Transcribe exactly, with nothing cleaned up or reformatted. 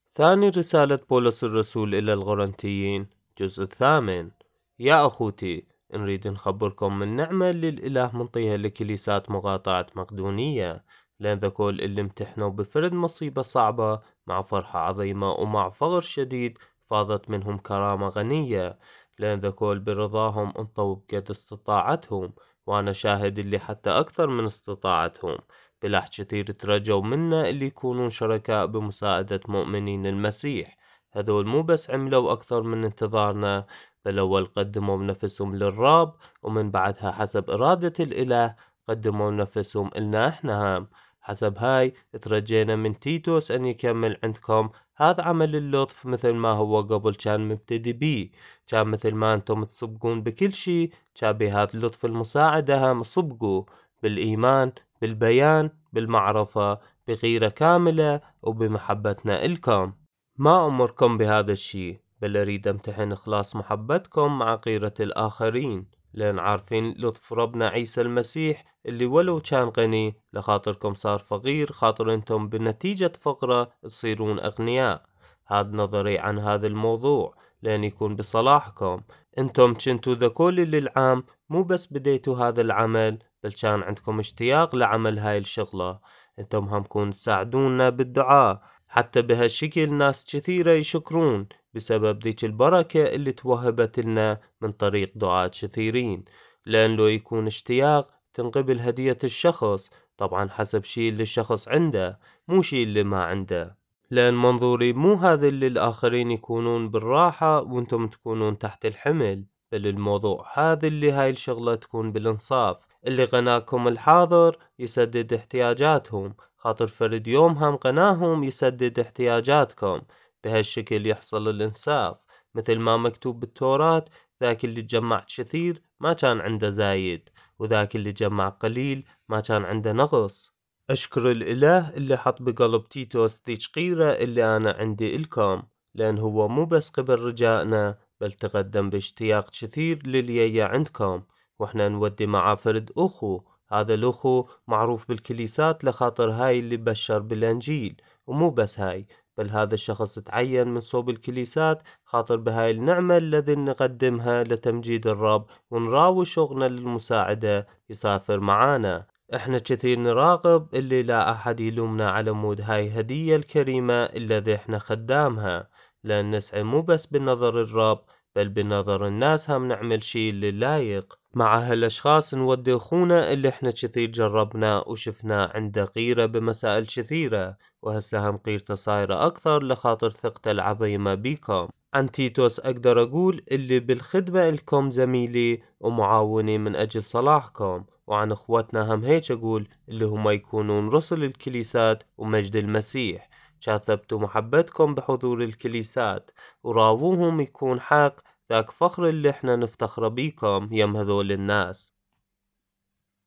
ثاني رسالة بولس الرسول إلى الغرنتيين جزء الثامن. يا أخوتي، نريد نخبركم من نعمة اللي الإله منطيها لكنيسات مقاطعة مقدونية، لأن ذكول اللي امتحنوا بفرد مصيبة صعبة مع فرحة عظيمة ومع فغر شديد فاضت منهم كرامة غنية، لأن ذكول برضاهم انطوا بقد استطاعتهم، وأنا شاهد اللي حتى أكثر من استطاعتهم. بلاح كثير ترجوا منا اللي يكونون شركاء بمساعدة مؤمنين المسيح. هذول مو بس عملوا أكثر من انتظارنا، بل أول قدموا بنفسهم للرب، ومن بعدها حسب إرادة الإله قدموا نفسهم إلنا إحنا هم. حسب هاي ترجينا من تيتوس أن يكمل عندكم هذا عمل اللطف مثل ما هو قبل كان مبتدي بيه. كان مثل ما أنتم تصبقون بكل شي، كان بهذا اللطف المساعدة هم صبقوا بالإيمان، بالبيان، بالمعرفة، بغيرة كاملة، وبمحبتنا إلكم. ما أمركم بهذا الشي، بل أريد أمتحن إخلاص محبتكم مع غيرة الآخرين، لأن عارفين لطف ربنا عيسى المسيح اللي ولو كان غني لخاطركم صار فقير، خاطر أنتم بنتيجة فقره تصيرون أغنياء. هذا نظري عن هذا الموضوع، لأن يكون بصلاحكم. أنتم كنتوا ذكول للعام مو بس بديتوا هذا العمل، بل كان عندكم اشتياق لعمل هاي الشغلة. انتم هم كون تساعدونا بالدعاء، حتى بهالشكل ناس كثيرة يشكرون بسبب ذيك البركة اللي توهبت لنا من طريق دعاء كثيرين. لأن لو يكون اشتياق تنقبل هدية الشخص، طبعا حسب شي اللي الشخص عنده، مو شي اللي ما عنده. لأن منظوري مو هذا اللي الآخرين يكونون بالراحة وانتم تكونون تحت الحمل، بل الموضوع هذا اللي هاي الشغلة تكون بالإنصاف. اللي غناكم الحاضر يسدد احتياجاتهم، خاطر فرد يوم هم غناهم يسدد احتياجاتكم. بهالشكل يحصل الإنصاف، مثل ما مكتوب بالتوراة: ذاك اللي جمع كثير ما كان عنده زايد، وذاك اللي جمع قليل ما كان عنده نقص. أشكر الإله اللي حط بقلب تيتوس ذيك غيرة اللي أنا عندي إلكم، لأن هو مو بس قبل رجائنا، بل تقدم باشتياق كثير لليايا عندكم. وإحنا نودي معاه فرد أخو، هذا الأخو معروف بالكليسات لخاطر هاي اللي بشر بالإنجيل. ومو بس هاي، بل هذا الشخص تعين من صوب الكليسات خاطر بهاي النعمة الذي نقدمها لتمجيد الرب ونراوي شغلنا للمساعدة يسافر معانا. احنا كثير نراقب اللي لا أحد يلومنا على مود هاي هدية الكريمة الذي احنا خدامها، لأن نسعى مو بس بنظر الرب، بل بنظر الناس هم نعمل شي اللي لايق. مع هالأشخاص نودي أخونا اللي احنا كثير جربنا وشفنا عنده غيرة بمسائل كثيرة، وهسه هم قيرته صايرة أكثر لخاطر ثقته العظيمة بيكم. عن تيتوس أقدر أقول اللي بالخدمة لكم زميلي ومعاوني من أجل صلاحكم. وعن أخوتنا هم هيك أقول اللي هم يكونون رسل الكليسات ومجد المسيح. شاثبتوا محبتكم بحضور الكليسات، وراووهم يكون حق ذاك فخر اللي احنا نفتخر بيكم يم هذول الناس.